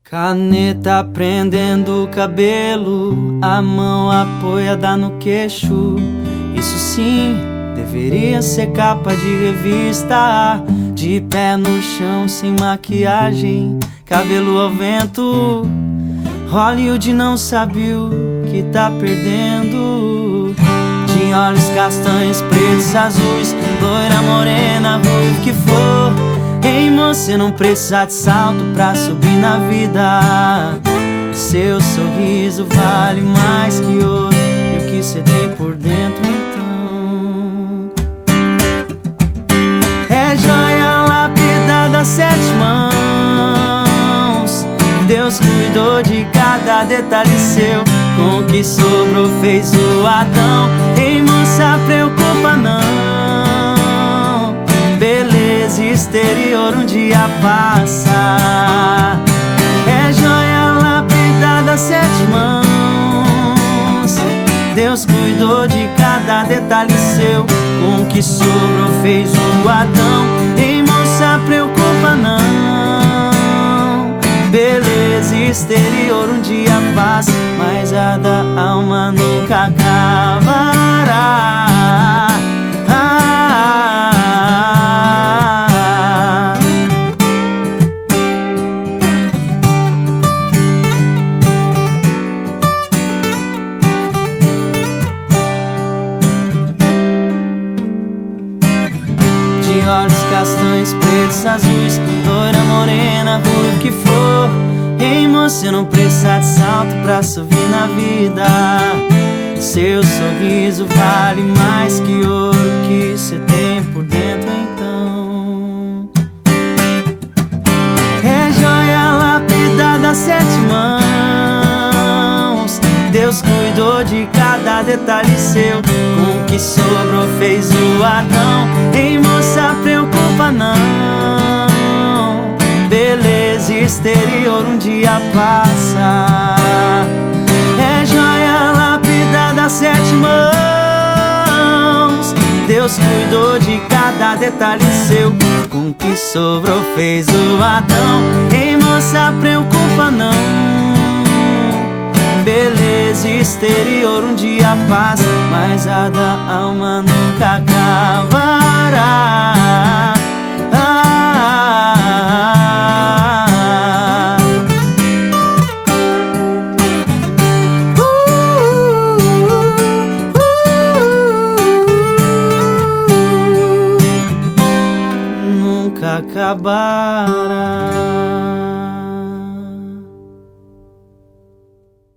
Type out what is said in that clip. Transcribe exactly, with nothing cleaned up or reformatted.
Caneta prendendo o cabelo, a mão apoiada no queixo. Isso sim deveria ser capa de revista. De pé no chão, sem maquiagem, cabelo ao vento. Hollywood não sabe o que tá perdendo. De olhos castanhos, pretos, azuis, loira, morena, ruiva, que for. Ei, moça, não precisa de salto pra subir na vida. Seu sorriso vale mais que ouro, e o que cê tem por dentro então é joia lapidada das sete mãos. Deus cuidou de cada detalhe seu, com o que sobrou fez o Adão. Ei, moça, preocupa não, beleza exterior um dia passa. É joia lapidada sete mãos. Deus cuidou de cada detalhe seu, com o que sobrou fez o Adão. Ei, moça, preocupa não, beleza exterior um dia passa, mas a da alma nunca acabará. De olhos castanhos, pretos, azuis, loira, morena, ruiva, que for. Ei, moça, não precisa de salto pra subir na vida. Seu sorriso vale mais que ouro, que cê tem por dentro então é joia lapidada sete mãos. Deus cuidou de cada detalhe seu, com o que sobrou fez o Adão. Ei, moça, preocupa não, beleza exterior um dia passa. É joia lapidada sete mãos. Deus cuidou de cada detalhe seu, com o que sobrou fez o Adão. Ei, moça, preocupa não, beleza exterior um dia passa, mas a da alma nunca acabará. Nunca acabar.